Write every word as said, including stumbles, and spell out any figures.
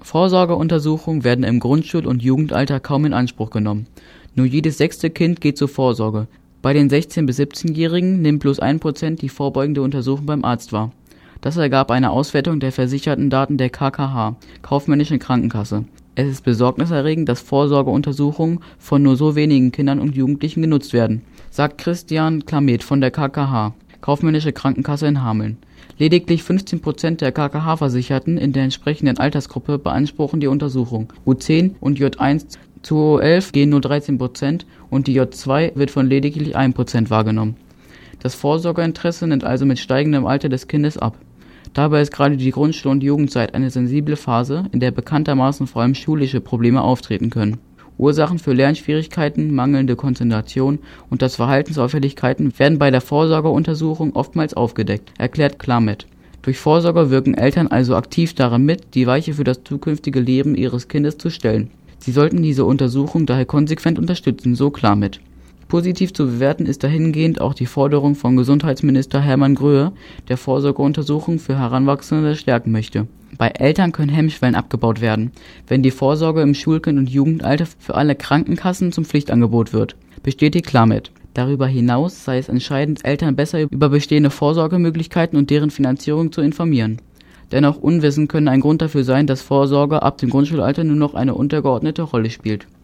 Vorsorgeuntersuchungen werden im Grundschul- und Jugendalter kaum in Anspruch genommen. Nur jedes sechste Kind geht zur Vorsorge. Bei den sechzehn- bis siebzehnjährigen nimmt bloß ein Prozent die vorbeugende Untersuchung beim Arzt wahr. Das ergab eine Auswertung der versicherten Daten der K K H, Kaufmännischen Krankenkasse. Es ist besorgniserregend, dass Vorsorgeuntersuchungen von nur so wenigen Kindern und Jugendlichen genutzt werden, sagt Christian Klamet von der K K H, Kaufmännische Krankenkasse in Hameln. Lediglich fünfzehn Prozent der K K H-Versicherten in der entsprechenden Altersgruppe beanspruchen die Untersuchung. U zehn und J eins zu O elf gehen nur dreizehn Prozent und die J zwei wird von lediglich ein Prozent wahrgenommen. Das Vorsorgeinteresse nimmt also mit steigendem Alter des Kindes ab. Dabei ist gerade die Grundschul- und Jugendzeit eine sensible Phase, in der bekanntermaßen vor allem schulische Probleme auftreten können. Ursachen für Lernschwierigkeiten, mangelnde Konzentration und das Verhaltensauffälligkeiten werden bei der Vorsorgeuntersuchung oftmals aufgedeckt, erklärt Klamet. Durch Vorsorge wirken Eltern also aktiv daran mit, die Weiche für das zukünftige Leben ihres Kindes zu stellen. Sie sollten diese Untersuchung daher konsequent unterstützen, so Klamet. Positiv zu bewerten ist dahingehend auch die Forderung von Gesundheitsminister Hermann Gröhe, der Vorsorgeuntersuchungen für Heranwachsende stärken möchte. Bei Eltern können Hemmschwellen abgebaut werden, wenn die Vorsorge im Schulkind- und Jugendalter für alle Krankenkassen zum Pflichtangebot wird, bestätigt Klamet. Darüber hinaus sei es entscheidend, Eltern besser über bestehende Vorsorgemöglichkeiten und deren Finanzierung zu informieren. Denn auch Unwissen können ein Grund dafür sein, dass Vorsorge ab dem Grundschulalter nur noch eine untergeordnete Rolle spielt.